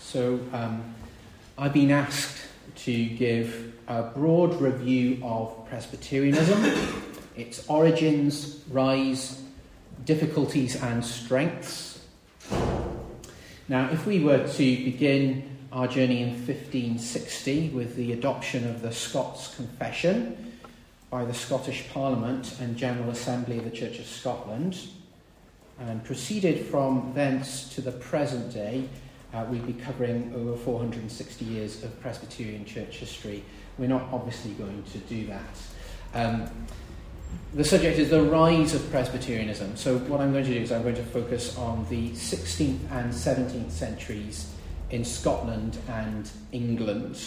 So I've been asked to give a broad review of Presbyterianism, its origins, rise, difficulties and strengths. Now, if we were to begin our journey in 1560 with the adoption of the Scots Confession by the Scottish Parliament and General Assembly of the Church of Scotland, and proceeded from thence to the present day, we'd be covering over 460 years of Presbyterian church history. We're not obviously going to do that. The subject is the rise of Presbyterianism. So what I'm going to do is I'm going to focus on the 16th and 17th centuries in Scotland and England.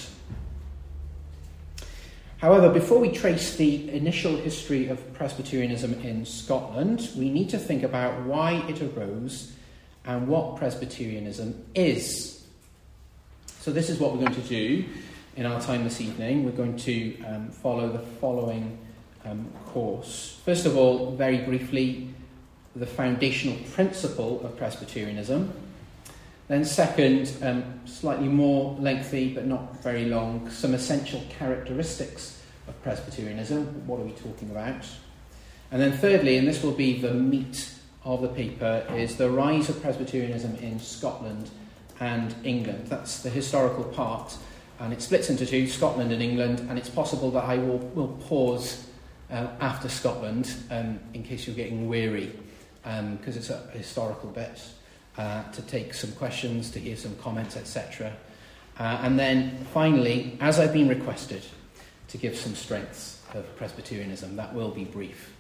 However, before we trace the initial history of Presbyterianism in Scotland, we need to think about why it arose and what Presbyterianism is. So this is what we're going to do in our time this evening. We're going to follow the following course. First of all, very briefly, the foundational principle of Presbyterianism. Then second, slightly more lengthy but not very long, some essential characteristics of Presbyterianism. What are we talking about? And then thirdly, and this will be the meat of the paper, is the rise of Presbyterianism in Scotland and England. That's the historical part, and it splits into two, Scotland and England, and it's possible that I will pause after Scotland in case you're getting weary, because it's a historical bit, to take some questions, to hear some comments, etc. And then finally, as I've been requested, to give some strengths of Presbyterianism. That will be brief.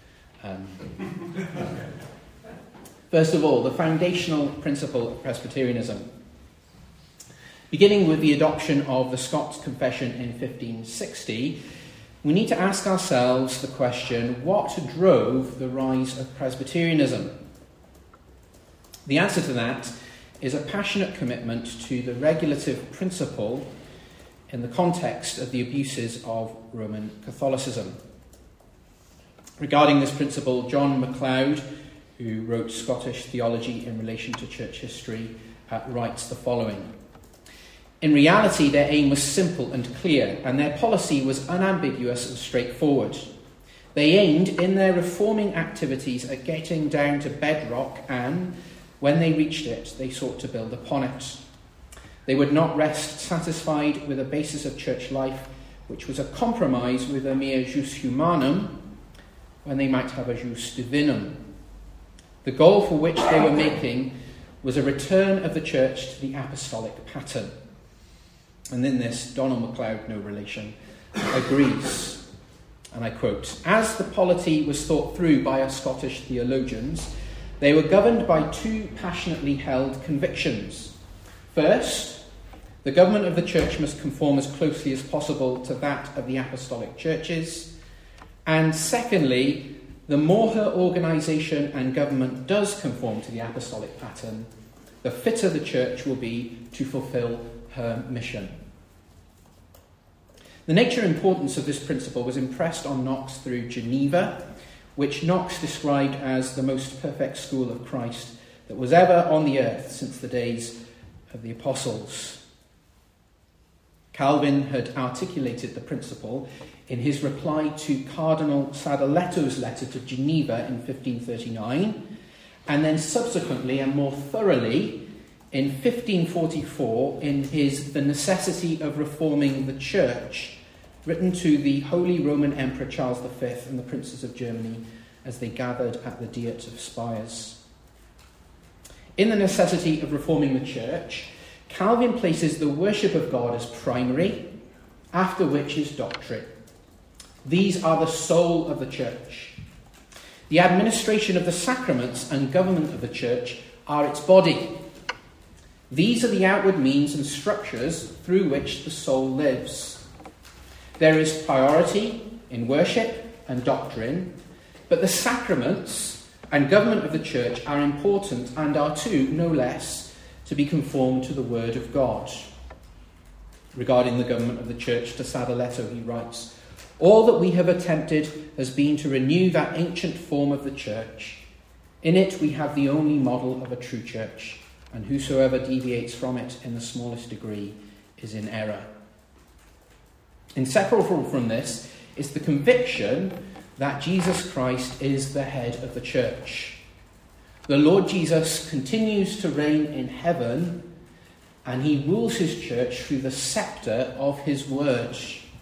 First of all, the foundational principle of Presbyterianism. Beginning with the adoption of the Scots Confession in 1560, we need to ask ourselves the question, what drove the rise of Presbyterianism? The answer to that is a passionate commitment to the regulative principle in the context of the abuses of Roman Catholicism. Regarding this principle, John MacLeod, who wrote Scottish Theology in Relation to Church History, writes the following. In reality, their aim was simple and clear, and their policy was unambiguous and straightforward. They aimed in their reforming activities at getting down to bedrock, and when they reached it, they sought to build upon it. They would not rest satisfied with a basis of church life which was a compromise with a mere jus humanum, when they might have a jus divinum. The goal for which they were making was a return of the church to the apostolic pattern. And in this, Donald MacLeod, no relation, agrees. And I quote, "As the polity was thought through by our Scottish theologians, they were governed by two passionately held convictions. First, the government of the church must conform as closely as possible to that of the apostolic churches. And secondly, the more her organisation and government does conform to the apostolic pattern, the fitter the church will be to fulfil her mission." The nature and importance of this principle was impressed on Knox through Geneva, which Knox described as the most perfect school of Christ that was ever on the earth since the days of the apostles. Calvin had articulated the principle in his reply to Cardinal Sadoletto's letter to Geneva in 1539, and then subsequently and more thoroughly in 1544 in his The Necessity of Reforming the Church, written to the Holy Roman Emperor Charles V and the princes of Germany as they gathered at the Diet of Spires. In The Necessity of Reforming the Church, Calvin places the worship of God as primary, after which is doctrine. These are the soul of the church. The administration of the sacraments and government of the church are its body. These are the outward means and structures through which the soul lives. There is priority in worship and doctrine, but the sacraments and government of the church are important and are too, no less, to be conformed to the word of God. Regarding the government of the church, to Sadoletto he writes, "All that we have attempted has been to renew that ancient form of the church. In it we have the only model of a true church, and whosoever deviates from it in the smallest degree is in error. Inseparable from this is the conviction that Jesus Christ is the head of the church. The Lord Jesus continues to reign in heaven, and he rules his church through the scepter of his word.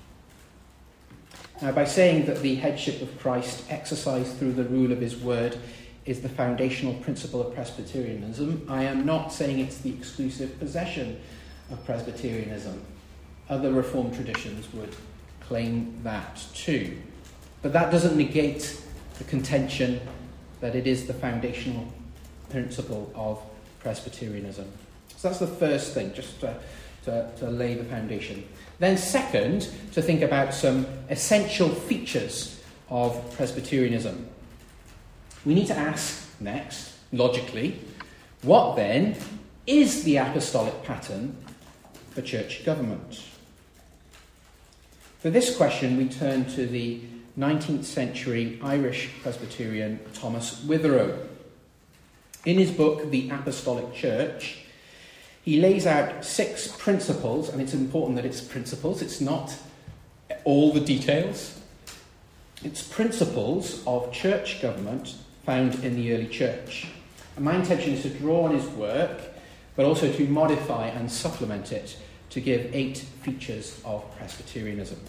Now, by saying that the headship of Christ exercised through the rule of his word is the foundational principle of Presbyterianism, I am not saying it's the exclusive possession of Presbyterianism. Other Reformed traditions would claim that too. But that doesn't negate the contention that it is the foundational principle of Presbyterianism. So that's the first thing, just to lay the foundation. Then second, to think about some essential features of Presbyterianism. We need to ask next, logically, what then is the apostolic pattern for church government? For this question, we turn to the 19th century Irish Presbyterian Thomas Witherow. In his book, The Apostolic Church, he lays out 6 principles, and it's important that it's principles, it's not all the details. It's principles of church government found in the early church. And my intention is to draw on his work, but also to modify and supplement it to give 8 features of Presbyterianism.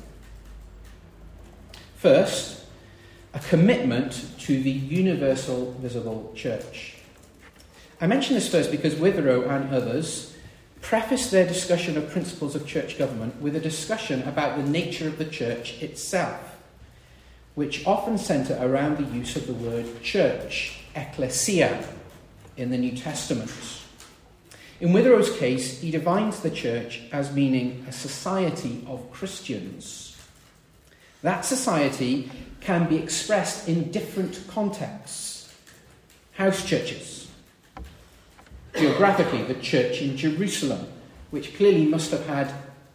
First, a commitment to the universal visible church. I mention this first because Witherow and others preface their discussion of principles of church government with a discussion about the nature of the church itself, which often centre around the use of the word church, ecclesia, in the New Testament. In Witherow's case, he defines the church as meaning a society of Christians. That society can be expressed in different contexts. House churches. Geographically, the church in Jerusalem, which clearly must have had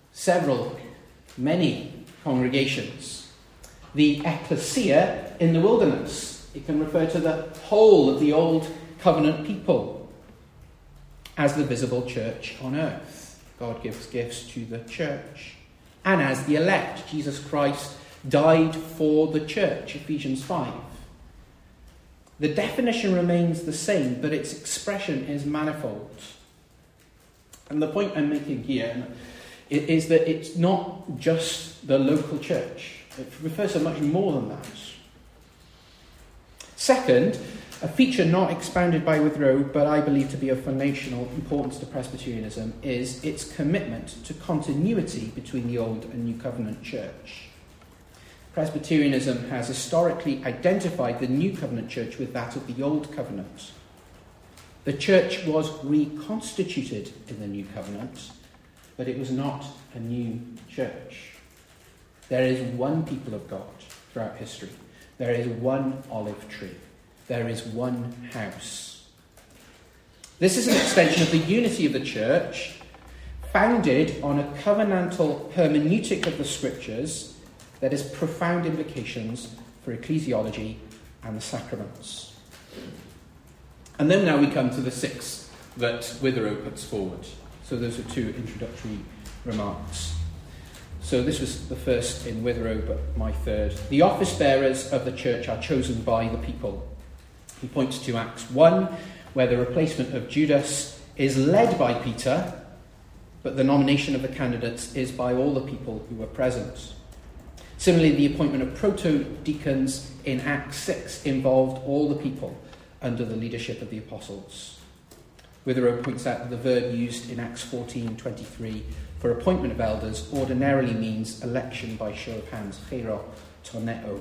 many congregations. The ecclesia in the wilderness. It can refer to the whole of the old covenant people as the visible church on earth. God gives gifts to the church. And as the elect, Jesus Christ died for the church, Ephesians 5. The definition remains the same, but its expression is manifold. And the point I'm making here is that it's not just the local church. It refers to much more than that. Second, a feature not expounded by Witherow, but I believe to be of foundational importance to Presbyterianism, is its commitment to continuity between the Old and New Covenant church. Presbyterianism has historically identified the New Covenant church with that of the Old Covenant. The church was reconstituted in the New Covenant, but it was not a new church. There is one people of God throughout history. There is one olive tree. There is one house. This is an extension of the unity of the church, founded on a covenantal hermeneutic of the scriptures that has profound implications for ecclesiology and the sacraments. And then now we come to the 6 that Witherow puts forward. So those are 2 introductory remarks. So this was the first in Witherow, but my third. The office bearers of the church are chosen by the people. He points to Acts 1, where the replacement of Judas is led by Peter, but the nomination of the candidates is by all the people who were present. Similarly, the appointment of proto-deacons in Acts 6 involved all the people under the leadership of the apostles. Witherow points out that the verb used in Acts 14:23 for appointment of elders ordinarily means election by show of hands, chero toneo.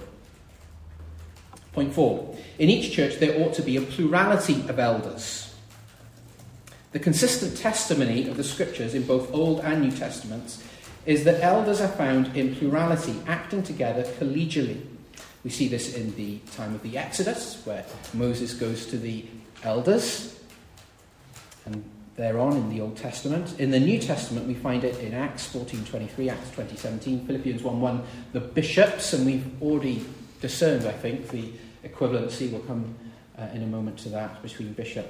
Point 4. In each church there ought to be a plurality of elders. The consistent testimony of the scriptures in both Old and New Testaments is that elders are found in plurality, acting together collegially. We see this in the time of the Exodus, where Moses goes to the elders, and thereon in the Old Testament. In the New Testament, we find it in Acts 14:23, Acts 20:17, Philippians 1:1, the bishops, and we've already discerned, I think, the equivalency. We'll come in a moment to that, between bishop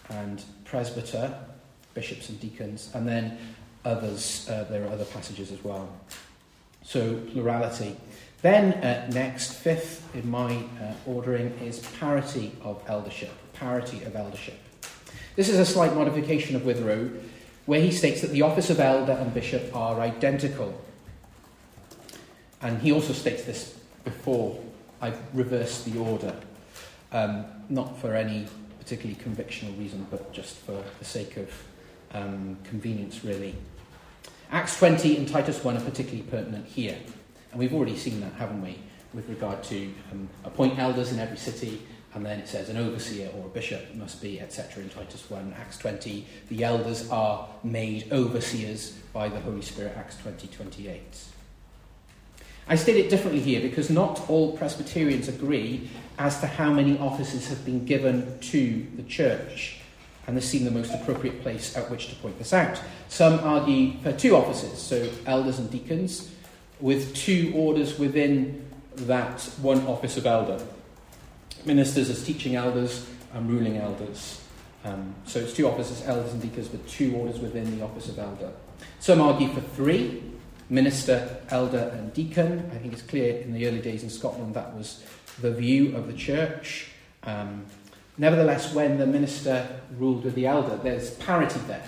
and presbyter, bishops and deacons, and then others. There are other passages as well. So plurality. Then next, fifth in my ordering, is parity of eldership. Parity of eldership. This is a slight modification of Witherow, where he states that the office of elder and bishop are identical. And he also states this before I've reversed the order, not for any particularly convictional reason, but just for the sake of convenience, really. Acts 20 and Titus 1 are particularly pertinent here. And we've already seen that, haven't we, with regard to appoint elders in every city, and then it says an overseer or a bishop must be, etc. in Titus 1. Acts 20, the elders are made overseers by the Holy Spirit, Acts 20:28. I state it differently here because not all Presbyterians agree as to how many offices have been given to the church, and this seemed the most appropriate place at which to point this out. Some argue for 2 offices, so elders and deacons, with 2 orders within that one office of elder. Ministers as teaching elders and ruling elders. So it's 2 offices, elders and deacons, with 2 orders within the office of elder. Some argue for 3, minister, elder and deacon. I think it's clear in the early days in Scotland that was the view of the church. Nevertheless, when the minister ruled with the elder, there's parity there.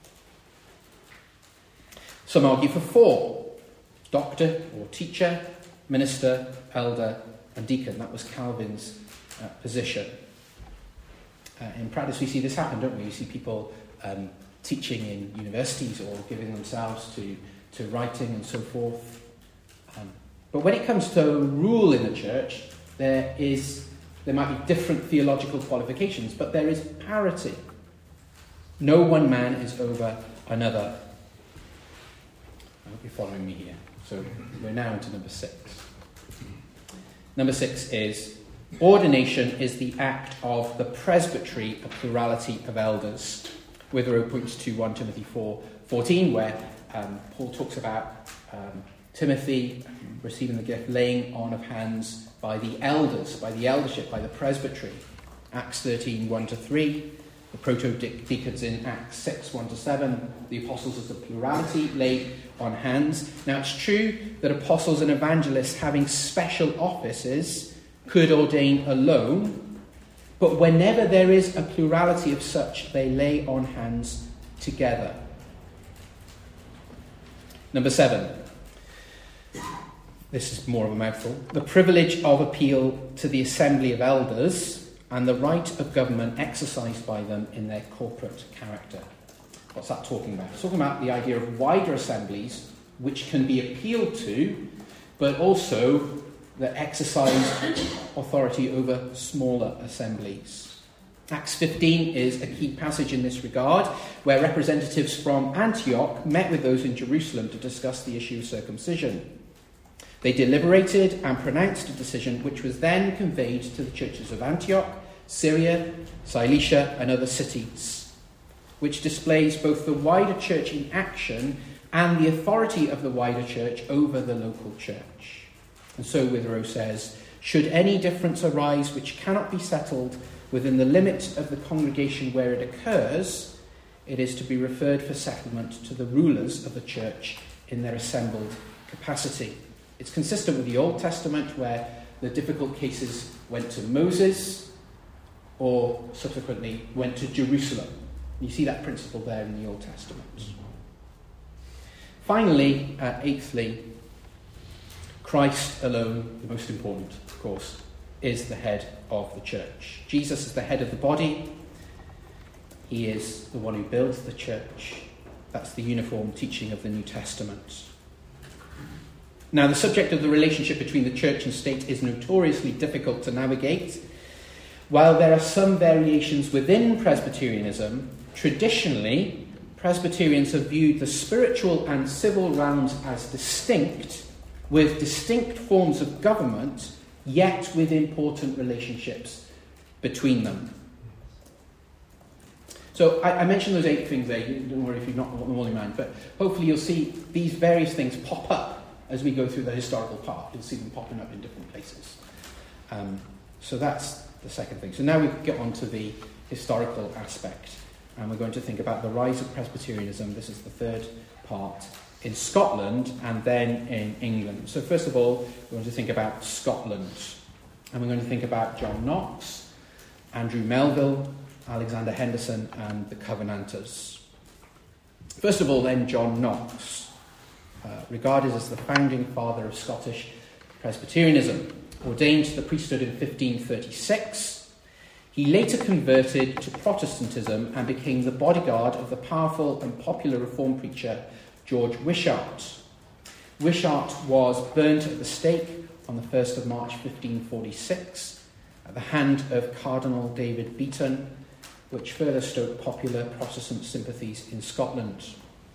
Some argue for 4, doctor or teacher, minister, elder and deacon. That was Calvin's position. In practice we see this happen, don't we? You see people teaching in universities or giving themselves to writing and so forth. But when it comes to rule in the church, there might be different theological qualifications, but there is parity. No one man is over another. I hope you're following me here. So we're now into number 6. Number 6 is ordination is the act of the presbytery, a plurality of elders. Witherow points to 1 Timothy 4:14, where Paul talks about Timothy receiving the gift, laying on of hands by the elders, by the eldership, by the presbytery. Acts 13, 1-3. The proto-deacons in Acts 6, 1-7. The apostles as a plurality laid on hands. Now it's true that apostles and evangelists having special offices could ordain alone, but whenever there is a plurality of such, they lay on hands together. Number 7. This is more of a mouthful. The privilege of appeal to the assembly of elders and the right of government exercised by them in their corporate character. What's that talking about? It's talking about the idea of wider assemblies which can be appealed to, but also that exercise authority over smaller assemblies. Acts 15 is a key passage in this regard, where representatives from Antioch met with those in Jerusalem to discuss the issue of circumcision. They deliberated and pronounced a decision which was then conveyed to the churches of Antioch, Syria, Cilicia and other cities, which displays both the wider church in action and the authority of the wider church over the local church. And so Witherow says, should any difference arise which cannot be settled within the limit of the congregation where it occurs, it is to be referred for settlement to the rulers of the church in their assembled capacity. It's consistent with the Old Testament, where the difficult cases went to Moses or subsequently went to Jerusalem. You see that principle there in the Old Testament. Finally, 8thly, Christ alone, the most important, of course, is the head of the church. Jesus is the head of the body. He is the one who builds the church. That's the uniform teaching of the New Testament. Now, the subject of the relationship between the church and state is notoriously difficult to navigate. While there are some variations within Presbyterianism, traditionally, Presbyterians have viewed the spiritual and civil realms as distinct, with distinct forms of government, yet with important relationships between them. So I mentioned those 8 things there. Don't worry if you've not got them all in mind, but hopefully you'll see these various things pop up as we go through the historical part. You'll see them popping up in different places. So that's the second thing. So now we get on to the historical aspect. And we're going to think about the rise of Presbyterianism. This is the third part, in Scotland and then in England. So first of all, we're going to think about Scotland. And we're going to think about John Knox, Andrew Melville, Alexander Henderson, and the Covenanters. First of all, then, John Knox, regarded as the founding father of Scottish Presbyterianism, ordained to the priesthood in 1536. He later converted to Protestantism and became the bodyguard of the powerful and popular Reformed preacher George Wishart. Wishart was burnt at the stake on the 1st of March 1546 at the hand of Cardinal David Beaton, which further stoked popular Protestant sympathies in Scotland.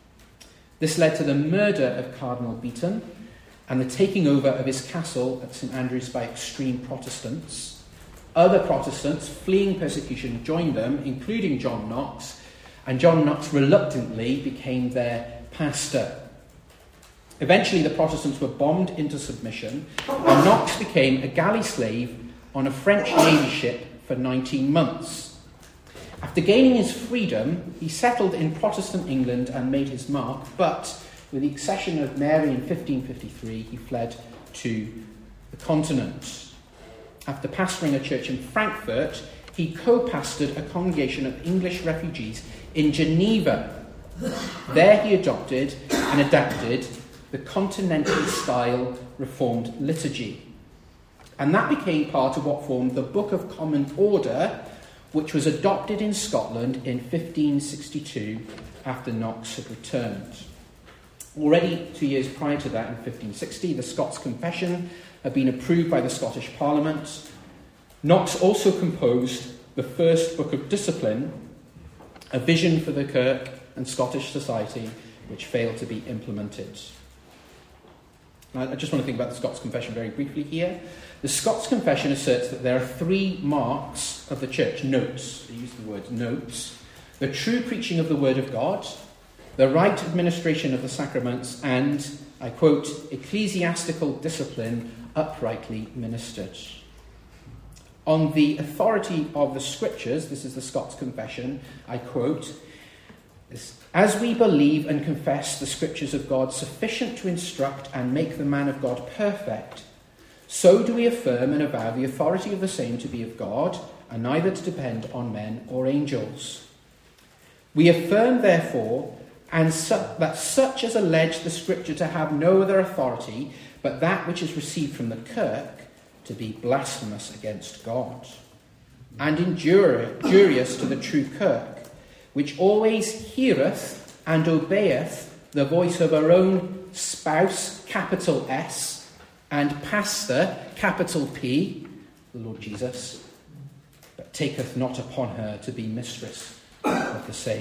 This led to the murder of Cardinal Beaton and the taking over of his castle at St Andrews by extreme Protestants. Other Protestants fleeing persecution joined them, including John Knox, and John Knox reluctantly became their pastor. Eventually the Protestants were bombed into submission, and Knox became a galley slave on a French navy ship for 19 months. After gaining his freedom, he settled in Protestant England and made his mark, but with the accession of Mary in 1553, he fled to the continent. After pastoring a church in Frankfurt, he co-pastored a congregation of English refugees in Geneva. There he adopted and adapted the continental-style Reformed liturgy. And that became part of what formed the Book of Common Order, which was adopted in Scotland in 1562 after Knox had returned. Already 2 years prior to that, in 1560, the Scots Confession had been approved by the Scottish Parliament. Knox also composed the first Book of Discipline, a vision for the Kirk and Scottish society, which failed to be implemented. Now, I just want to think about the Scots Confession very briefly here. The Scots Confession asserts that there are three marks of the church, notes, they use the word notes: the true preaching of the Word of God, the right administration of the sacraments, and, I quote, ecclesiastical discipline uprightly ministered. On the authority of the Scriptures, this is the Scots Confession, I quote, as we believe and confess the Scriptures of God sufficient to instruct and make the man of God perfect, so do we affirm and avow the authority of the same to be of God, and neither to depend on men or angels. We affirm, therefore, that such as allege the Scripture to have no other authority but that which is received from the Kirk, to be blasphemous against God, and injurious to the true Kirk, which always heareth and obeyeth the voice of her own spouse, capital S, and pastor, capital P, the Lord Jesus, but taketh not upon her to be mistress of the same.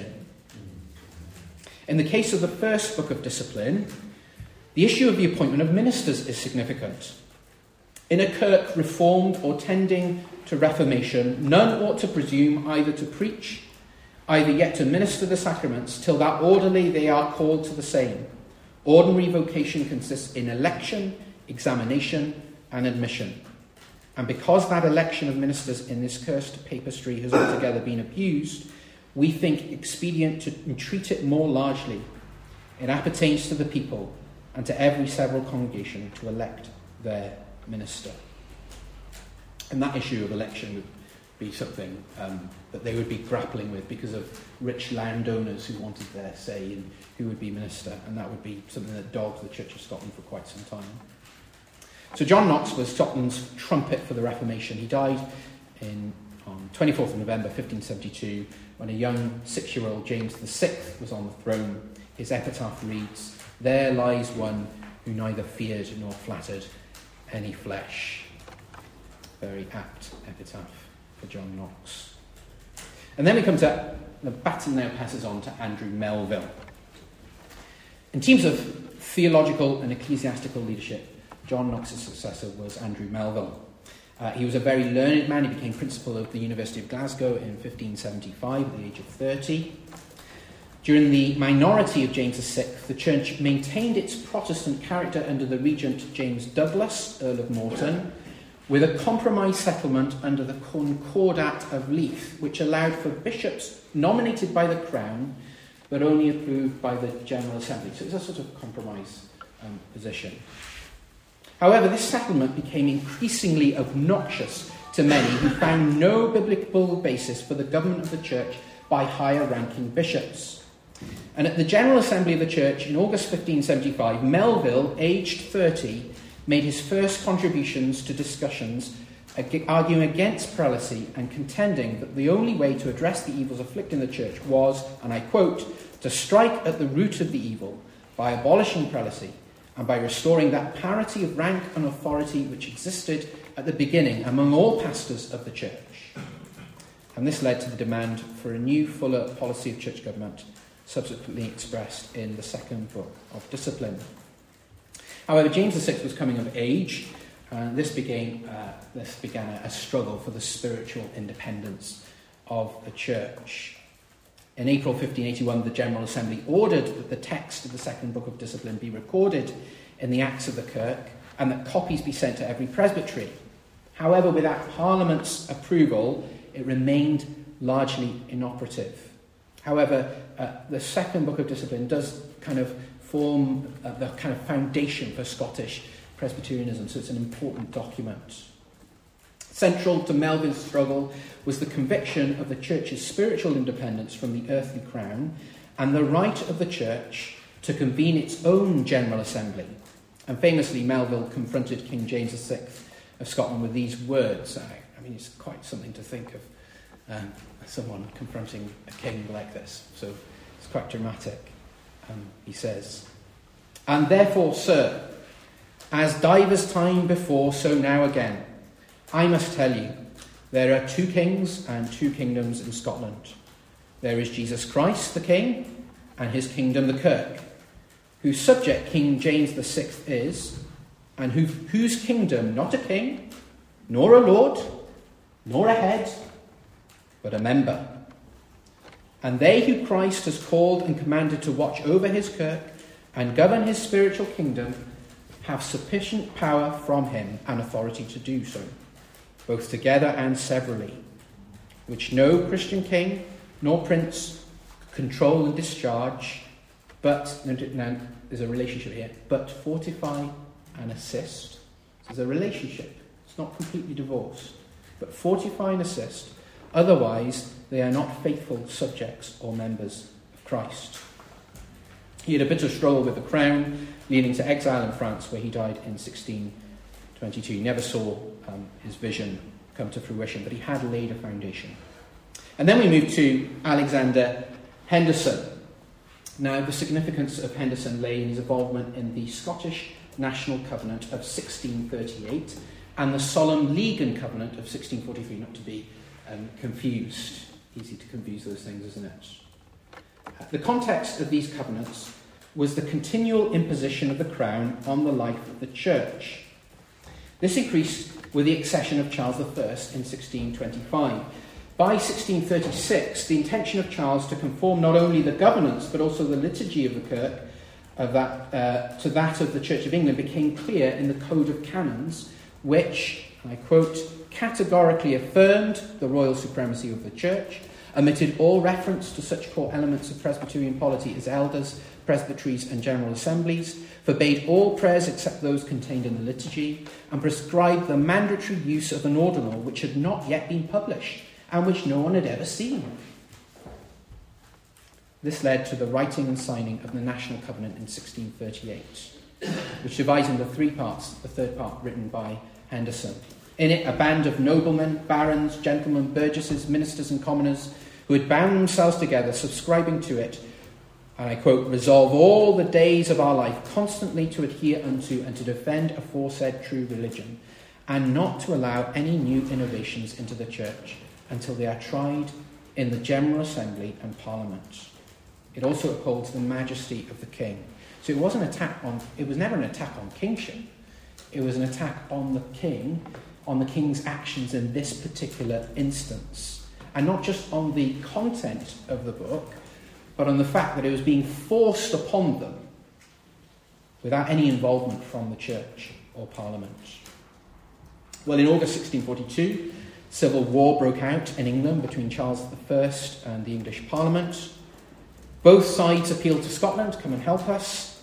In the case of the first Book of Discipline, the issue of the appointment of ministers is significant. In a kirk reformed or tending to reformation, none ought to presume either to preach, either yet to minister the sacraments, till that orderly they are called to the same. Ordinary vocation consists in election, examination, and admission. And because that election of ministers in this cursed papistry has altogether been abused, we think expedient to entreat it more largely. It appertains to the people and to every several congregation to elect their minister. And that issue of election would be something that they would be grappling with because of rich landowners who wanted their say in who would be minister, and that would be something that dogged the Church of Scotland for quite some time. So John Knox was Scotland's trumpet for the Reformation. He died on 24th of November 1572 when a young 6-year-old James VI was on the throne. His epitaph reads, "There lies one who neither feared nor flattered any flesh." Very apt epitaph for John Knox. And then we come to, the baton now passes on to Andrew Melville. In terms of theological and ecclesiastical leadership, John Knox's successor was Andrew Melville. He was a very learned man. He became principal of the University of Glasgow in 1575 at the age of 30. During the minority of James VI, the church maintained its Protestant character under the regent James Douglas, Earl of Morton, with a compromise settlement under the Concordat of Leith, which allowed for bishops nominated by the Crown but only approved by the General Assembly. So it's a sort of compromise position. However, this settlement became increasingly obnoxious to many who found no biblical basis for the government of the church by higher-ranking bishops. And at the General Assembly of the Church in August 1575, Melville, aged 30, made his first contributions to discussions arguing against prelacy and contending that the only way to address the evils afflicting the church was, and I quote, to strike at the root of the evil by abolishing prelacy and by restoring that parity of rank and authority which existed at the beginning among all pastors of the church. And this led to the demand for a new, fuller policy of church government, subsequently expressed in the second book of Discipline. However, James VI was coming of age, and this began a struggle for the spiritual independence of the church. In April 1581, the General Assembly ordered that the text of the second book of Discipline be recorded in the Acts of the Kirk and that copies be sent to every presbytery. However, without Parliament's approval, it remained largely inoperative. However, the second book of Discipline does kind of form the kind of foundation for Scottish Presbyterianism, so it's an important document. Central to Melville's struggle was the conviction of the church's spiritual independence from the earthly crown and the right of the church to convene its own General Assembly. And famously, Melville confronted King James VI of Scotland with these words. I mean, it's quite something to think of someone confronting a king like this. So it's quite dramatic. He says, "And therefore, sir, as divers time before, so now again, I must tell you, there are two kings and two kingdoms in Scotland. There is Jesus Christ the King, and his kingdom the Kirk, whose subject King James VI is, and whose kingdom not a king, nor a lord, nor a head, but a member. And they who Christ has called and commanded to watch over his Kirk and govern his spiritual kingdom have sufficient power from him and authority to do so, both together and severally, which no Christian king nor prince control and discharge, but," now there's a relationship here, "but fortify and assist." So there's a relationship. It's not completely divorced, but fortify and assist. Otherwise, they are not faithful subjects or members of Christ. He had a bitter struggle with the crown, leading to exile in France, where he died in 1622. He never saw his vision come to fruition, but he had laid a foundation. And then we move to Alexander Henderson. Now, the significance of Henderson lay in his involvement in the Scottish National Covenant of 1638 and the Solemn League and Covenant of 1643, not to be confused. Easy to confuse those things, isn't it? The context of these covenants was the continual imposition of the crown on the life of the church. This increased with the accession of Charles I in 1625. By 1636, the intention of Charles to conform not only the governance but also the liturgy of the Kirk to that of the Church of England became clear in the Code of Canons, which, and I quote, "categorically affirmed the royal supremacy of the Church, omitted all reference to such core elements of Presbyterian polity as elders, presbyteries and general assemblies, forbade all prayers except those contained in the liturgy, and prescribed the mandatory use of an ordinal which had not yet been published and which no one had ever seen." This led to the writing and signing of the National Covenant in 1638, which divides into three parts, the third part written by Henderson. In it, a band of noblemen, barons, gentlemen, burgesses, ministers and commoners who had bound themselves together, subscribing to it, and I quote, "resolve all the days of our life constantly to adhere unto and to defend aforesaid true religion, and not to allow any new innovations into the church until they are tried in the General Assembly and Parliament." It also upholds the majesty of the king. So it was never an attack on kingship. It was an attack on the king, on the king's actions in this particular instance. And not just on the content of the book, but on the fact that it was being forced upon them without any involvement from the church or Parliament. Well, in August 1642, civil war broke out in England between Charles I and the English Parliament. Both sides appealed to Scotland, come and help us,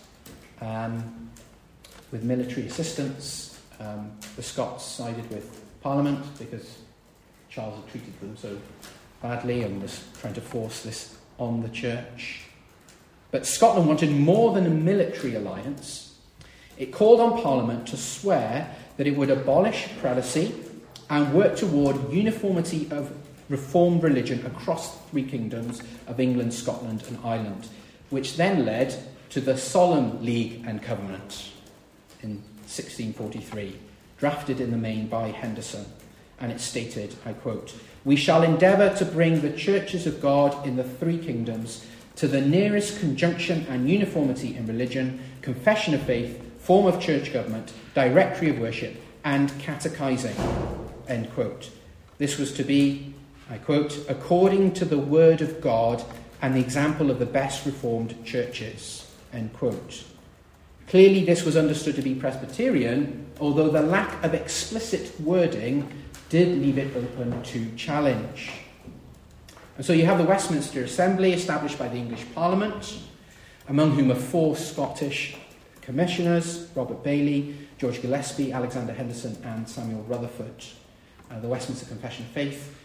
with military assistance. The Scots sided with Parliament because Charles had treated them so badly and was trying to force this on the church. But Scotland wanted more than a military alliance. It called on Parliament to swear that it would abolish prelacy and work toward uniformity of reformed religion across the three kingdoms of England, Scotland and Ireland, which then led to the Solemn League and Covenant in 1643, drafted in the main by Henderson. And it stated, I quote, "We shall endeavour to bring the churches of God in the three kingdoms to the nearest conjunction and uniformity in religion, confession of faith, form of church government, directory of worship, and catechizing," end quote. This was to be, I quote, "according to the word of God and the example of the best reformed churches," end quote. Clearly this was understood to be Presbyterian, although the lack of explicit wording did leave it open to challenge. And so you have the Westminster Assembly established by the English Parliament, among whom are 4 Scottish commissioners: Robert Bailey, George Gillespie, Alexander Henderson and Samuel Rutherford. The Westminster Confession of Faith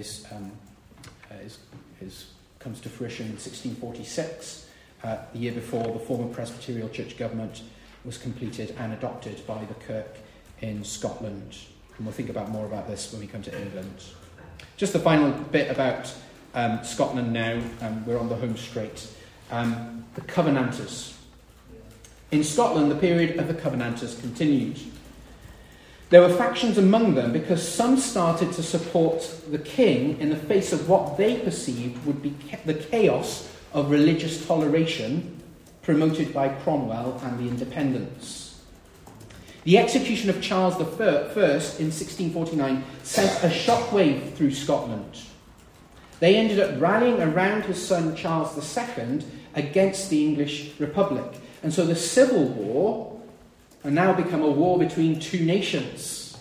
comes to fruition in 1646, the year before the former Presbyterial Church government was completed and adopted by the Kirk in Scotland. And we'll think about more about this when we come to England. Just the final bit about Scotland now. We're on the home straight. The Covenanters. In Scotland, the period of the Covenanters continued. There were factions among them because some started to support the king in the face of what they perceived would be the chaos of religious toleration promoted by Cromwell and the independents. The execution of Charles I in 1649 sent a shockwave through Scotland. They ended up rallying around his son Charles II against the English Republic. And so the Civil War had now become a war between two nations.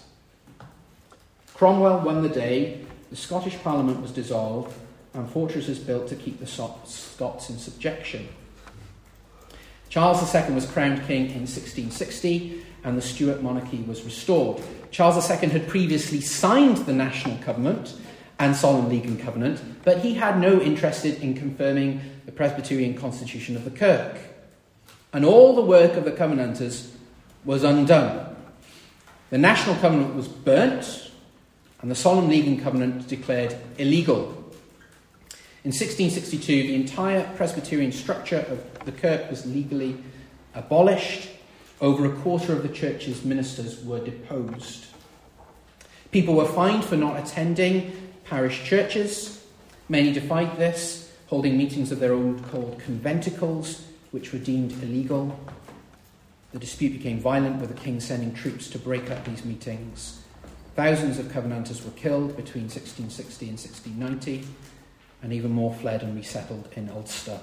Cromwell won the day, the Scottish Parliament was dissolved, and fortresses built to keep the Scots in subjection. Charles II was crowned king in 1660, and the Stuart monarchy was restored. Charles II had previously signed the National Covenant and Solemn League and Covenant, but he had no interest in confirming the Presbyterian constitution of the Kirk. And all the work of the Covenanters was undone. The National Covenant was burnt, and the Solemn League and Covenant declared illegal. In 1662, the entire Presbyterian structure of the Kirk was legally abolished. Over a quarter of the church's ministers were deposed. People were fined for not attending parish churches. Many defied this, holding meetings of their own called conventicles, which were deemed illegal. The dispute became violent, with the king sending troops to break up these meetings. Thousands of Covenanters were killed between 1660 and 1690, and even more fled and resettled in Ulster.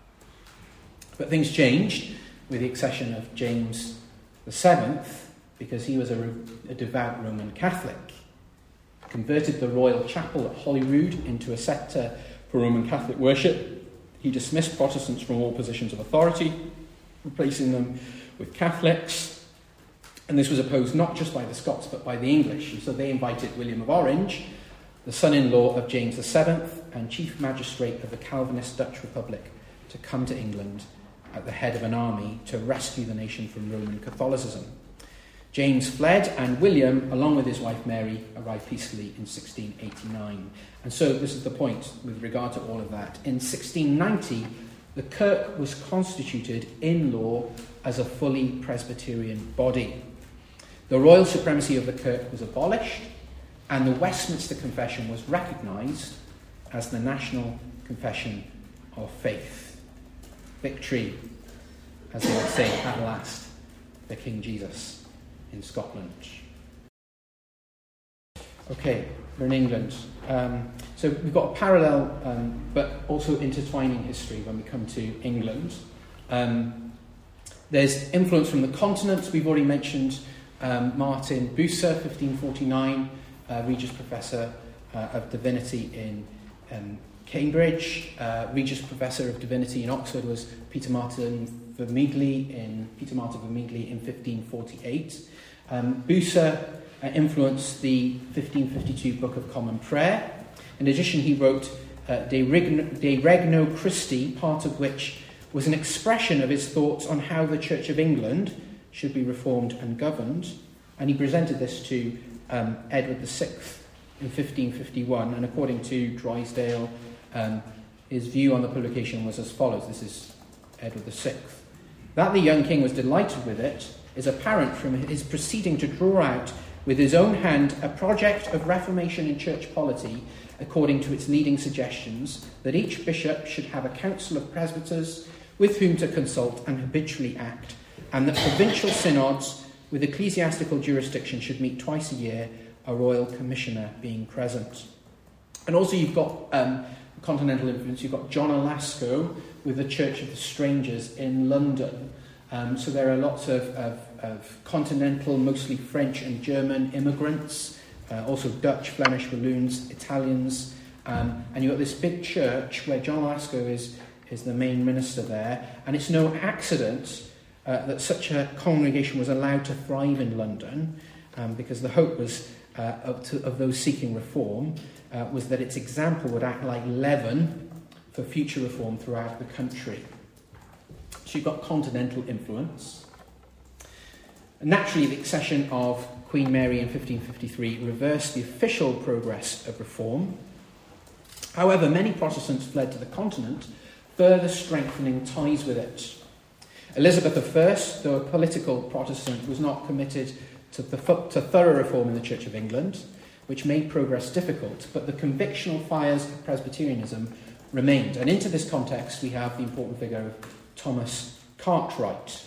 But things changed with the accession of James VII, because he was a devout Roman Catholic. Converted the royal chapel at Holyrood into a sector for Roman Catholic worship. He dismissed Protestants from all positions of authority, replacing them with Catholics. And this was opposed not just by the Scots, but by the English. And so they invited William of Orange, the son-in-law of James VII and chief magistrate of the Calvinist Dutch Republic, to come to England at the head of an army to rescue the nation from Roman Catholicism. James fled, and William, along with his wife Mary, arrived peacefully in 1689. And so this is the point with regard to all of that. In 1690, the Kirk was constituted in law as a fully Presbyterian body. The royal supremacy of the Kirk was abolished, and the Westminster Confession was recognised as the national confession of faith. Victory, as they would say at last, for King Jesus in Scotland. Okay, we're in England. So we've got a parallel but also intertwining history when we come to England. There's influence from the continent. We've already mentioned Martin Bucer, 1549, Regius Professor of Divinity in Cambridge. Regius Professor of Divinity in Oxford was Peter Martin Vermigli in 1548. Bucer influenced the 1552 Book of Common Prayer. In addition, he wrote De Regno Christi, part of which was an expression of his thoughts on how the Church of England should be reformed and governed. And he presented this to Edward VI in 1551, and according to Drysdale, his view on the publication was as follows. This is Edward VI. That the young king was delighted with it is apparent from his proceeding to draw out with his own hand a project of reformation in church polity according to its leading suggestions, that each bishop should have a council of presbyters with whom to consult and habitually act, and that provincial synods with ecclesiastical jurisdiction should meet twice a year, a royal commissioner being present. And also you've got continental influence. You've got John Alasco with the Church of the Strangers in London. So there are lots of continental, mostly French and German immigrants, also Dutch, Flemish, Walloons, Italians. And you've got this big church where John Alasco is the main minister there. And it's no accident that such a congregation was allowed to thrive in London, because the hope was of those seeking reform was that its example would act like leaven for future reform throughout the country. So you've got continental influence. Naturally, the accession of Queen Mary in 1553 reversed the official progress of reform. However, many Protestants fled to the continent, further strengthening ties with it. Elizabeth I, though a political Protestant, was not committed to thorough reform in the Church of England, which made progress difficult, but the convictional fires of Presbyterianism remained. And into this context, we have the important figure of Thomas Cartwright.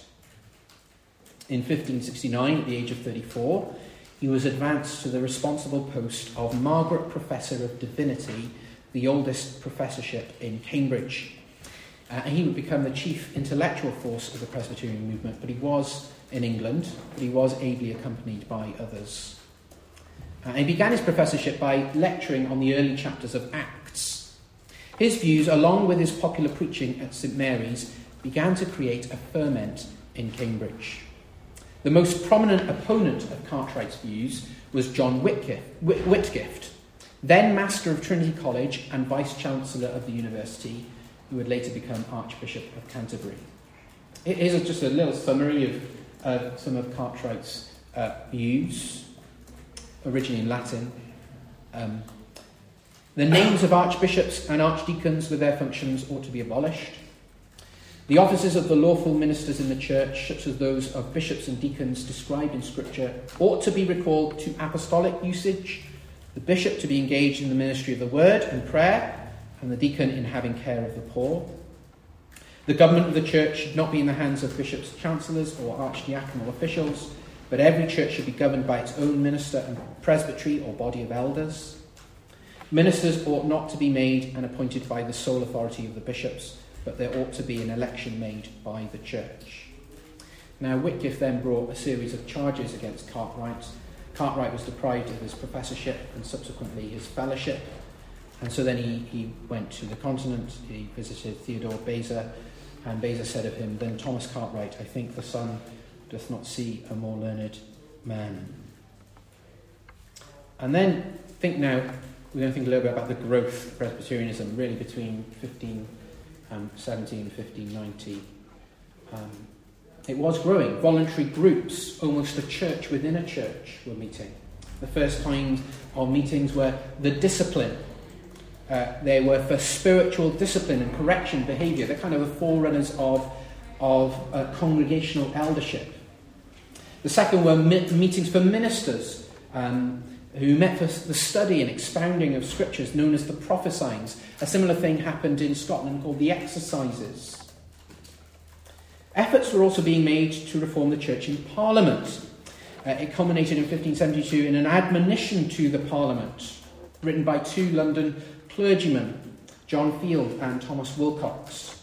In 1569, at the age of 34, he was advanced to the responsible post of Margaret Professor of Divinity, the oldest professorship in Cambridge. And he would become the chief intellectual force of the Presbyterian movement, but he was in England, but he was ably accompanied by others. He began his professorship by lecturing on the early chapters of Acts. His views, along with his popular preaching at St Mary's, began to create a ferment in Cambridge. The most prominent opponent of Cartwright's views was John Whitgift, then Master of Trinity College and Vice-Chancellor of the University, who would later become Archbishop of Canterbury. Here's just a little summary of some of Cartwright's views, originally in Latin. The names of archbishops and archdeacons with their functions ought to be abolished. The offices of the lawful ministers in the church, such as those of bishops and deacons described in Scripture, ought to be recalled to apostolic usage, the bishop to be engaged in the ministry of the word and prayer, and the deacon in having care of the poor. The government of the church should not be in the hands of bishops, chancellors, or archdiaconal officials, but every church should be governed by its own minister and presbytery or body of elders. Ministers ought not to be made and appointed by the sole authority of the bishops, but there ought to be an election made by the church. Now, Whitgift then brought a series of charges against Cartwright. Cartwright was deprived of his professorship and subsequently his fellowship. And so then he went to the continent. He visited Theodore Beza, and Beza said of him, "Then Thomas Cartwright, I think the sun doth not see a more learned man." And then we're going to think a little bit about the growth of Presbyterianism, really between 1570 and 1590. It was growing. Voluntary groups, almost a church within a church, were meeting. The first kind of meetings were the discipline. They were for spiritual discipline and correction behaviour. They're kind of the forerunners of congregational eldership. The second were meetings for ministers who met for the study and expounding of scriptures, known as the prophesyings. A similar thing happened in Scotland called the exercises. Efforts were also being made to reform the church in Parliament. It culminated in 1572 in an admonition to the Parliament, written by two London clergymen, John Field and Thomas Wilcox.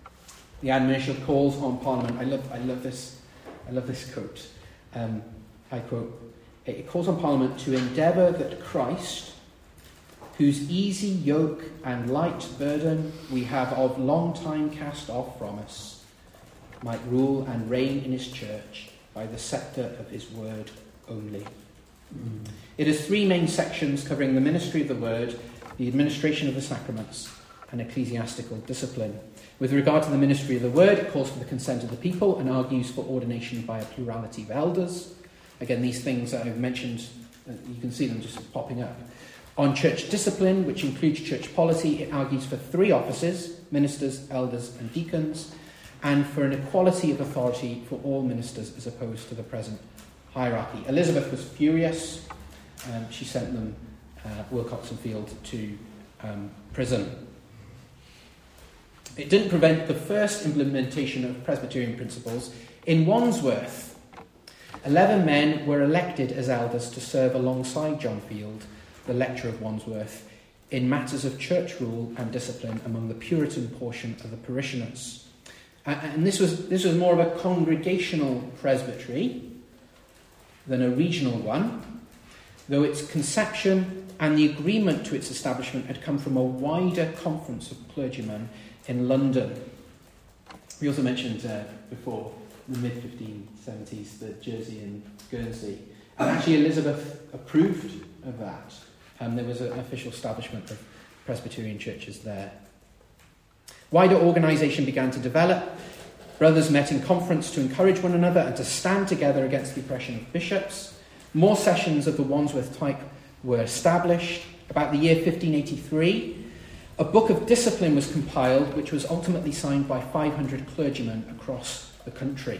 The admonition calls on Parliament. I love this quote. I quote, it calls on Parliament to endeavour that Christ, whose easy yoke and light burden we have of long time cast off from us, might rule and reign in his church by the sceptre of his word only. It has three main sections covering the ministry of the word, the administration of the sacraments, and ecclesiastical discipline. With regard to the ministry of the word, it calls for the consent of the people and argues for ordination by a plurality of elders. Again, these things that I've mentioned, you can see them just popping up. On church discipline, which includes church polity, it argues for three offices: ministers, elders, and deacons, and for an equality of authority for all ministers as opposed to the present hierarchy. Elizabeth was furious. She sent them, Wilcox and Field, to prison. It didn't prevent the first implementation of Presbyterian principles. In Wandsworth, 11 men were elected as elders to serve alongside John Field, the lecturer of Wandsworth, in matters of church rule and discipline among the Puritan portion of the parishioners. And this was more of a congregational presbytery than a regional one, though its conception and the agreement to its establishment had come from a wider conference of clergymen in London. We also mentioned before, the mid-1570s, the Jersey and Guernsey. And actually Elizabeth approved of that. There was an official establishment of Presbyterian churches there. Wider organisation began to develop. Brothers met in conference to encourage one another and to stand together against the oppression of bishops. More sessions of the Wandsworth type were established. About the year 1583, a book of discipline was compiled, which was ultimately signed by 500 clergymen across the country.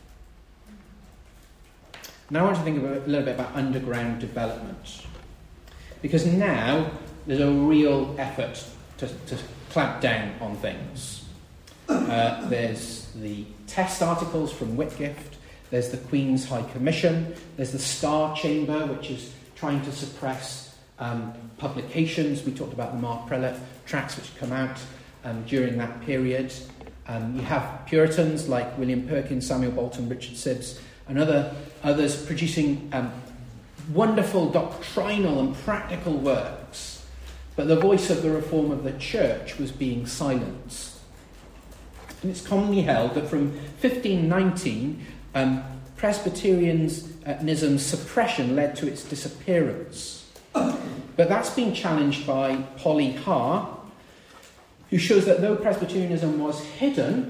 Now I want to think a little bit about underground development. Because now there's a real effort to clamp down on things. There's the test articles from Whitgift. There's the Queen's High Commission. There's the Star Chamber, which is trying to suppress publications. We talked about the Mark Prelate tracts which come out during that period. You have Puritans like William Perkins, Samuel Bolton, Richard Sibbes, and others producing wonderful doctrinal and practical works, but the voice of the reform of the church was being silenced. And it's commonly held that from 1519, Presbyterianism's suppression led to its disappearance. But that's been challenged by Polly Haar, who shows that though Presbyterianism was hidden,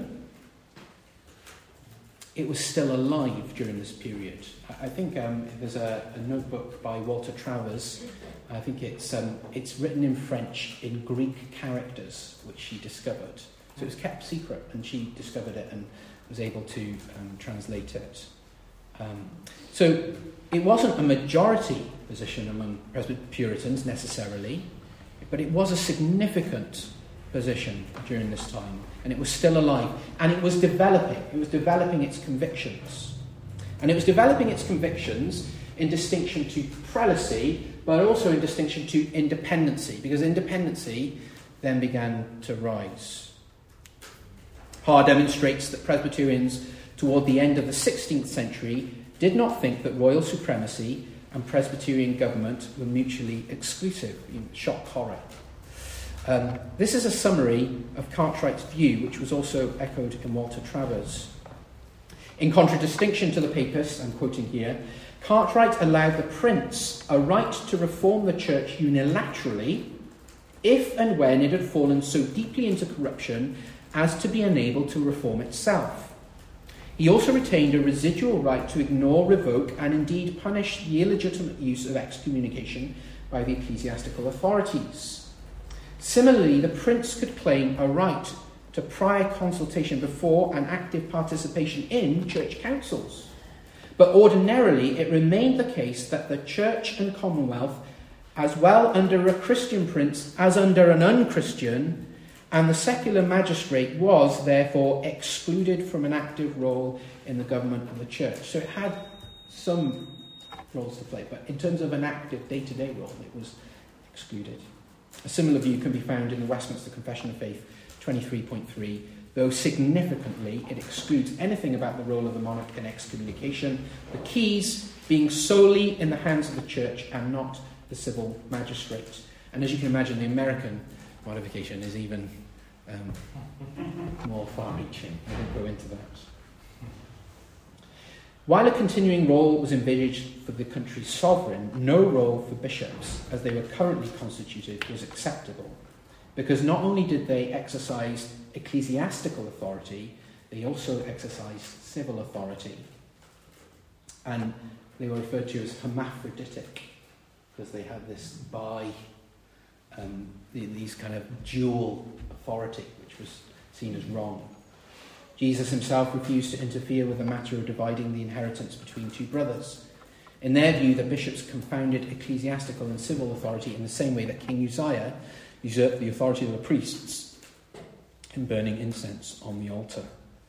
it was still alive during this period. I think there's a notebook by Walter Travers. I think it's written in French in Greek characters, which she discovered. So it was kept secret, and she discovered it and was able to translate it. So it wasn't a majority position among Puritans necessarily, but it was a significant position during this time, and it was still alive, and it was developing. It was developing its convictions. And it was developing its convictions in distinction to prelacy, but also in distinction to independency, because independency then began to rise. Haar demonstrates that Presbyterians toward the end of the 16th century did not think that royal supremacy and Presbyterian government were mutually exclusive. Shock horror. This is a summary of Cartwright's view, which was also echoed in Walter Travers. In contradistinction to the Papists, I'm quoting here, Cartwright allowed the Prince a right to reform the church unilaterally if and when it had fallen so deeply into corruption as to be unable to reform itself. He also retained a residual right to ignore, revoke, and indeed punish the illegitimate use of excommunication by the ecclesiastical authorities. Similarly, the Prince could claim a right to prior consultation before and active participation in church councils. But ordinarily, it remained the case that the Church and Commonwealth, as well under a Christian prince as under an unchristian, and the secular magistrate was therefore excluded from an active role in the government of the church. So it had some roles to play, but in terms of an active day-to-day role, it was excluded. A similar view can be found in the Westminster Confession of Faith 23.3, though significantly it excludes anything about the role of the monarch in excommunication, the keys being solely in the hands of the church and not the civil magistrate. And as you can imagine, the American modification is even more far-reaching. I won't go into that. While a continuing role was envisaged for the country's sovereign, no role for bishops, as they were currently constituted, was acceptable, because not only did they exercise ecclesiastical authority, they also exercised civil authority. And they were referred to as hermaphroditic, because they had this these kind of dual authority, which was seen as wrong. Jesus himself refused to interfere with the matter of dividing the inheritance between two brothers. In their view, the bishops confounded ecclesiastical and civil authority in the same way that King Uzziah usurped the authority of the priests in burning incense on the altar.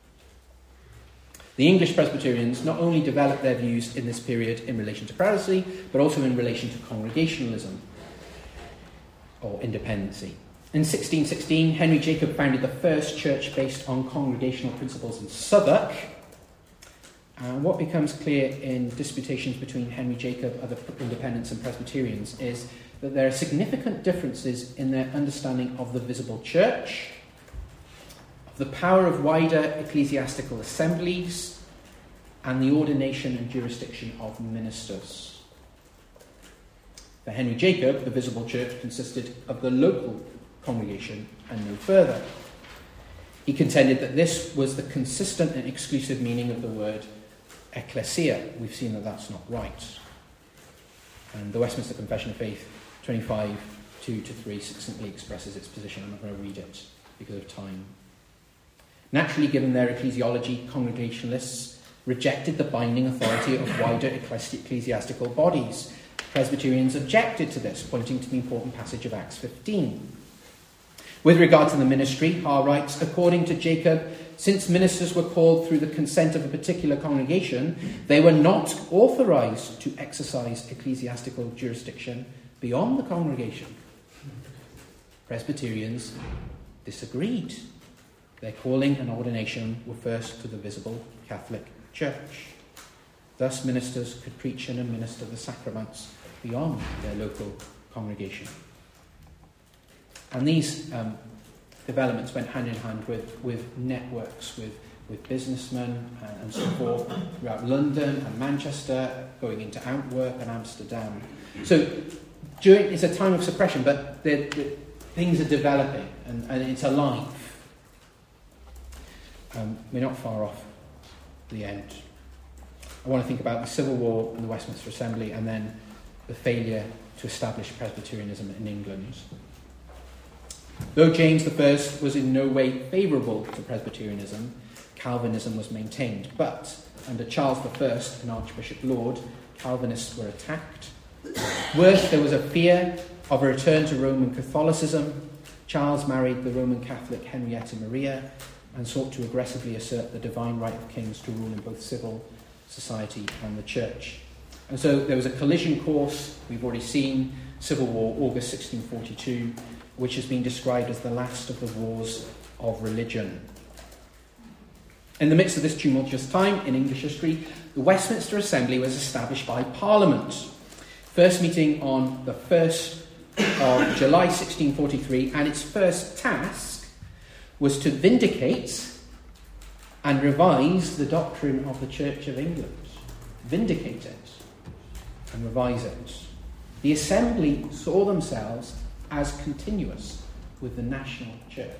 The English Presbyterians not only developed their views in this period in relation to prelacy, but also in relation to congregationalism or independency. In 1616, Henry Jacob founded the first church based on congregational principles in Southwark. And what becomes clear in disputations between Henry Jacob, other independents and Presbyterians is that there are significant differences in their understanding of the visible church, of the power of wider ecclesiastical assemblies, and the ordination and jurisdiction of ministers. For Henry Jacob, the visible church consisted of the local congregation and no further. He contended that this was the consistent and exclusive meaning of the word ecclesia. We've seen that that's not right. And the Westminster Confession of Faith 25, 2-3 succinctly expresses its position. I'm not going to read it because of time. Naturally, given their ecclesiology, Congregationalists rejected the binding authority of wider ecclesiastical bodies. Presbyterians objected to this, pointing to the important passage of Acts 15. With regard to the ministry, Haar writes, according to Jacob, since ministers were called through the consent of a particular congregation, they were not authorized to exercise ecclesiastical jurisdiction beyond the congregation. Presbyterians disagreed. Their calling and ordination were first to the visible Catholic Church. Thus, ministers could preach and administer the sacraments beyond their local congregation. And these developments went hand in hand with networks, with businessmen and so forth throughout London and Manchester, going into Antwerp and Amsterdam. So it's a time of suppression, but things are developing and it's alive. We're not far off the end. I want to think about the Civil War and the Westminster Assembly, and then the failure to establish Presbyterianism in England. Though James I was in no way favourable to Presbyterianism, Calvinism was maintained. But under Charles I and Archbishop Laud, Calvinists were attacked. Worse, there was a fear of a return to Roman Catholicism. Charles married the Roman Catholic Henrietta Maria and sought to aggressively assert the divine right of kings to rule in both civil society and the church. And so there was a collision course, we've already seen, Civil War, August 1642, which has been described as the last of the wars of religion. In the midst of this tumultuous time in English history, the Westminster Assembly was established by Parliament. First meeting on the 1st of July 1643, and its first task was to vindicate and revise the doctrine of the Church of England. Vindicate it and revise it. The Assembly saw themselves as continuous with the national church.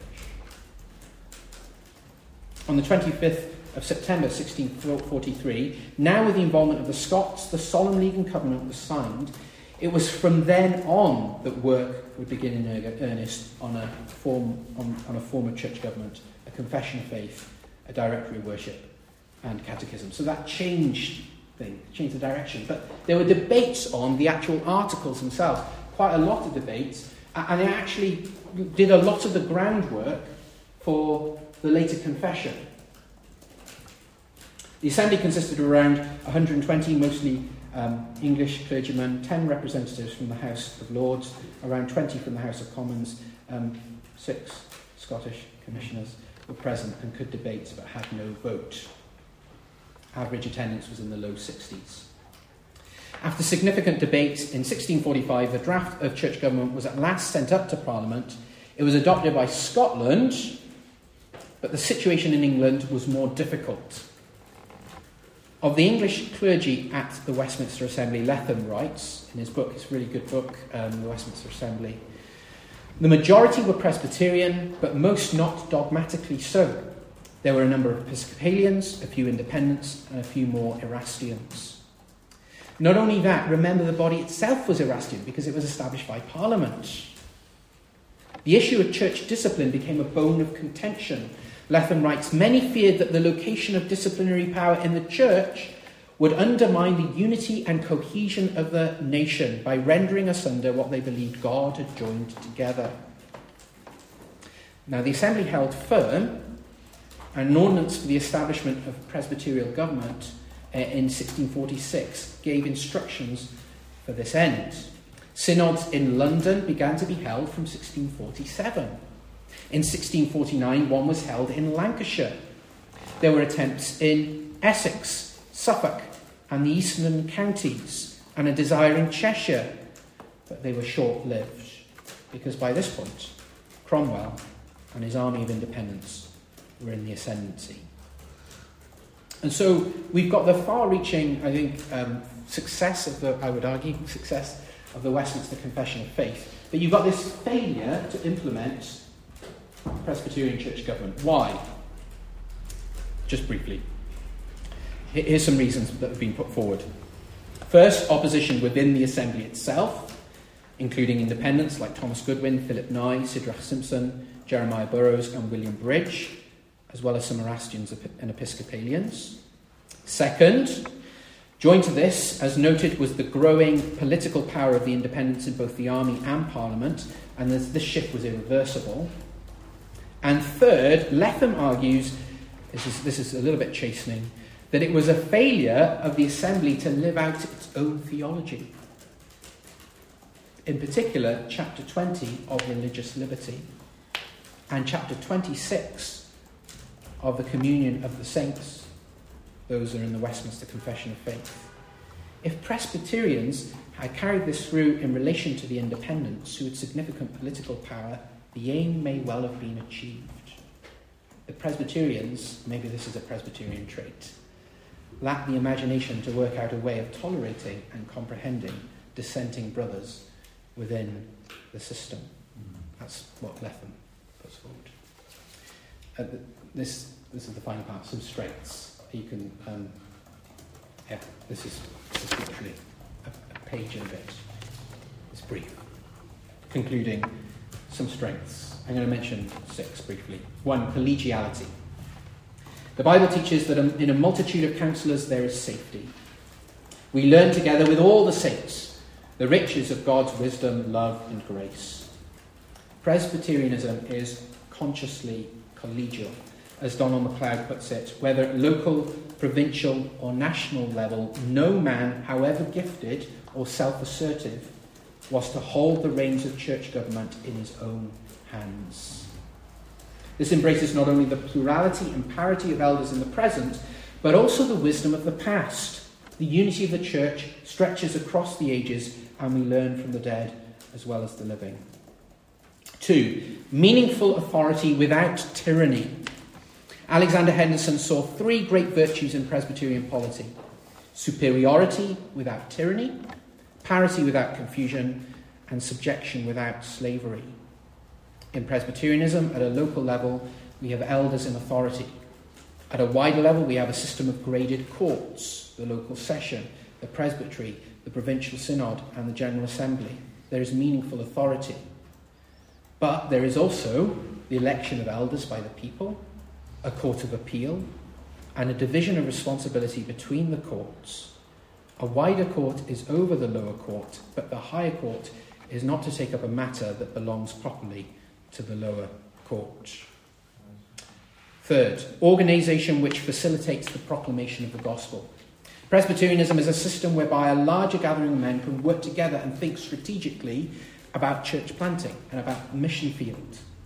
On the 25th of September 1643, now with the involvement of the Scots, the Solemn League and Covenant was signed. It was from then on that work would begin in earnest on a form of church government, a confession of faith, a directory of worship, and catechism. So that changed the direction. But there were debates on the actual articles themselves, quite a lot of debates, and it actually did a lot of the groundwork for the later confession. The assembly consisted of around 120, mostly English clergymen, 10 representatives from the House of Lords, around 20 from the House of Commons, 6 Scottish commissioners, were present and could debate but had no vote. Average attendance was in the low 60s. After significant debate in 1645, the draft of church government was at last sent up to Parliament. It was adopted by Scotland, but the situation in England was more difficult. Of the English clergy at the Westminster Assembly, Letham writes in his book, it's a really good book, The Westminster Assembly, the majority were Presbyterian, but most not dogmatically so. There were a number of Episcopalians, a few Independents, and a few more Erastians. Not only that, remember the body itself was Erastian because it was established by Parliament. The issue of church discipline became a bone of contention. Letham writes, many feared that the location of disciplinary power in the church would undermine the unity and cohesion of the nation by rendering asunder what they believed God had joined together. Now, the Assembly held firm, and an ordinance for the establishment of presbyterial government in 1646 gave instructions for this end. Synods in London began to be held from 1647. In 1649, one was held in Lancashire. There were attempts in Essex, Suffolk, and the eastern counties, and a desire in Cheshire, but they were short-lived, because by this point, Cromwell and his army of independents were in the ascendancy. And so we've got the far-reaching, I think, success of the Westminster Confession of Faith, but you've got this failure to implement Presbyterian church government. Why? Just briefly. Here's some reasons that have been put forward. First, opposition within the Assembly itself, including independents like Thomas Goodwin, Philip Nye, Sidrach Simpson, Jeremiah Burroughs and William Bridge, as well as some Erastians and Episcopalians. Second, joined to this, as noted, was the growing political power of the independents in both the army and Parliament, and this shift was irreversible. And third, Letham argues, this is a little bit chastening, that it was a failure of the Assembly to live out its own theology. In particular, chapter 20 of Religious Liberty and chapter 26 of the Communion of the Saints. Those are in the Westminster Confession of Faith. If Presbyterians had carried this through in relation to the independents who had significant political power, the aim may well have been achieved. The Presbyterians, maybe this is a Presbyterian trait, lacked the imagination to work out a way of tolerating and comprehending dissenting brothers within the system. That's what Letham puts forward. This is the final part, some strengths. You can, this is literally a page and a bit. It's brief. Concluding, some strengths. I'm going to mention 6 briefly. 1, collegiality. The Bible teaches that in a multitude of counsellors there is safety. We learn together with all the saints the riches of God's wisdom, love, and grace. Presbyterianism is consciously collegial, as Donald MacLeod puts it. Whether at local, provincial, or national level, no man, however gifted or self-assertive, was to hold the reins of church government in his own hands. This embraces not only the plurality and parity of elders in the present, but also the wisdom of the past. The unity of the church stretches across the ages, and we learn from the dead as well as the living. 2, meaningful authority without tyranny. Alexander Henderson saw 3 great virtues in Presbyterian polity: superiority without tyranny, parity without confusion, and subjection without slavery. In Presbyterianism, at a local level, we have elders in authority. At a wider level, we have a system of graded courts, the local session, the presbytery, the provincial synod, and the General Assembly. There is meaningful authority. But there is also the election of elders by the people, a court of appeal, and a division of responsibility between the courts. A wider court is over the lower court, but the higher court is not to take up a matter that belongs properly to the lower court. 3rd, organisation which facilitates the proclamation of the gospel. Presbyterianism is a system whereby a larger gathering of men can work together and think strategically about church planting and about the mission field.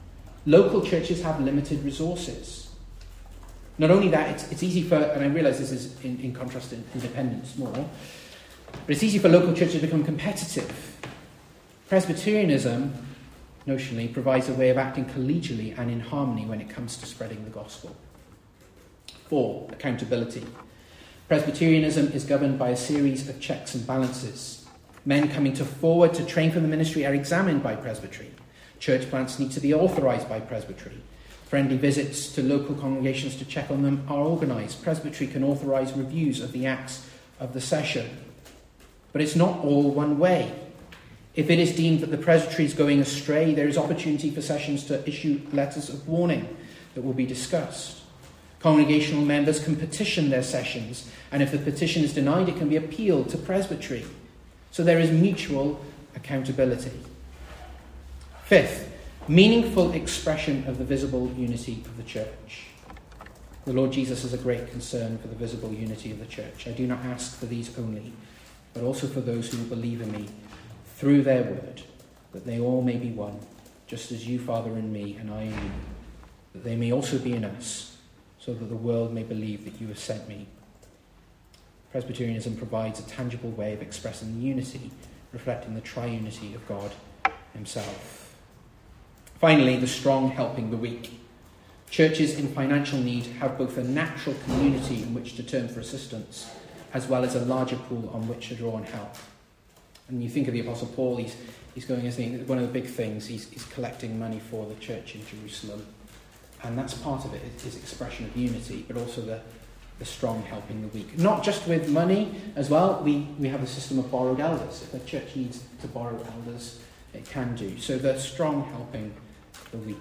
Local churches have limited resources. Not only that, it's easy for, and I realise this is in contrast to independence more, but it's easy for local churches to become competitive. Presbyterianism, notionally, provides a way of acting collegially and in harmony when it comes to spreading the gospel. 4, accountability. Presbyterianism is governed by a series of checks and balances. Men coming forward to train for the ministry are examined by presbytery. Church plants need to be authorised by presbytery. Friendly visits to local congregations to check on them are organised. Presbytery can authorise reviews of the acts of the session. But it's not all one way. If it is deemed that the presbytery is going astray, there is opportunity for sessions to issue letters of warning that will be discussed. Congregational members can petition their sessions, and if the petition is denied, it can be appealed to presbytery. So there is mutual accountability. 5th, meaningful expression of the visible unity of the church. The Lord Jesus has a great concern for the visible unity of the church. I do not ask for these only, but also for those who will believe in me through their word, that they all may be one, just as you, Father, in me and I in you, that they may also be in us, so that the world may believe that you have sent me. Presbyterianism provides a tangible way of expressing unity, reflecting the triunity of God himself. Finally, the strong helping the weak. Churches in financial need have both a natural community in which to turn for assistance, as well as a larger pool on which to draw on help. And you think of the Apostle Paul, he's going as one of the big things, he's collecting money for the church in Jerusalem. And that's part of it, is expression of unity, but also the strong helping the weak. Not just with money as well, we have a system of borrowed elders. If a church needs to borrow elders, it can do. So the strong helping the weak.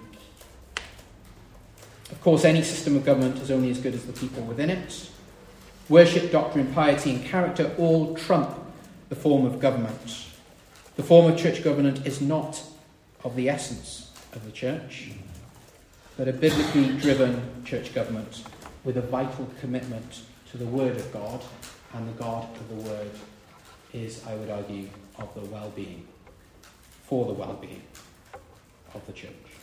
Of course, any system of government is only as good as the people within it. Worship, doctrine, piety and character all trump the form of government. The form of church government is not of the essence of the church, but a biblically driven church government with a vital commitment to the Word of God, and the God of the Word is, I would argue, of the well-being, for the well-being of the church.